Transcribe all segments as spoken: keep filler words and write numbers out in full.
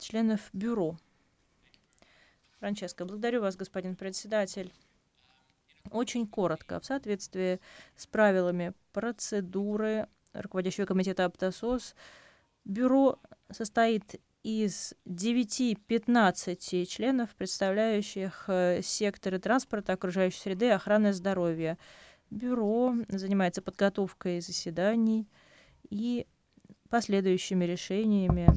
членов бюро. Франческо, благодарю вас, господин председатель. Очень коротко, в соответствии с правилами процедуры руководящего комитета АПТОСОС, бюро состоит из девяти-пятнадцати членов, представляющих секторы транспорта, окружающей среды и охраны здоровья. Бюро занимается подготовкой заседаний и последующими решениями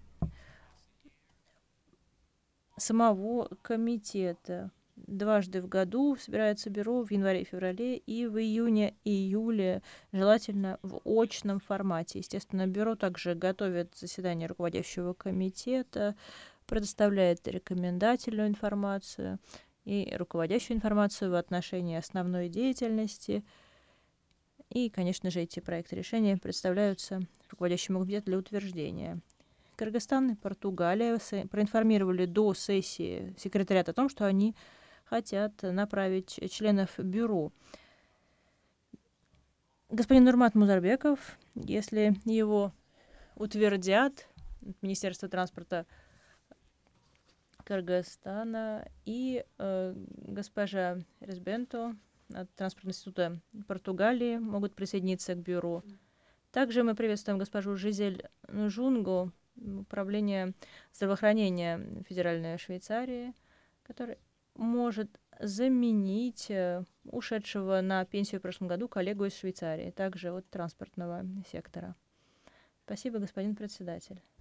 самого комитета. Дважды в году собирается бюро в январе и феврале и в июне и июле, желательно в очном формате. Естественно, бюро также готовит заседание руководящего комитета, предоставляет рекомендательную информацию и руководящую информацию в отношении основной деятельности. И, конечно же, эти проекты решения представляются руководящему комитету для утверждения. Кыргызстан и Португалия проинформировали до сессии секретариат о том, что они хотят направить членов бюро. Господин Нурмат Музарбеков, если его утвердят, Министерство транспорта Кыргызстана и э, госпожа Резбенто от Транспортного института Португалии могут присоединиться к бюро. Также мы приветствуем госпожу Жизель Жунгу, управление здравоохранения Федеральной Швейцарии, который может заменить ушедшего на пенсию в прошлом году коллегу из Швейцарии, также от транспортного сектора. Спасибо, господин председатель.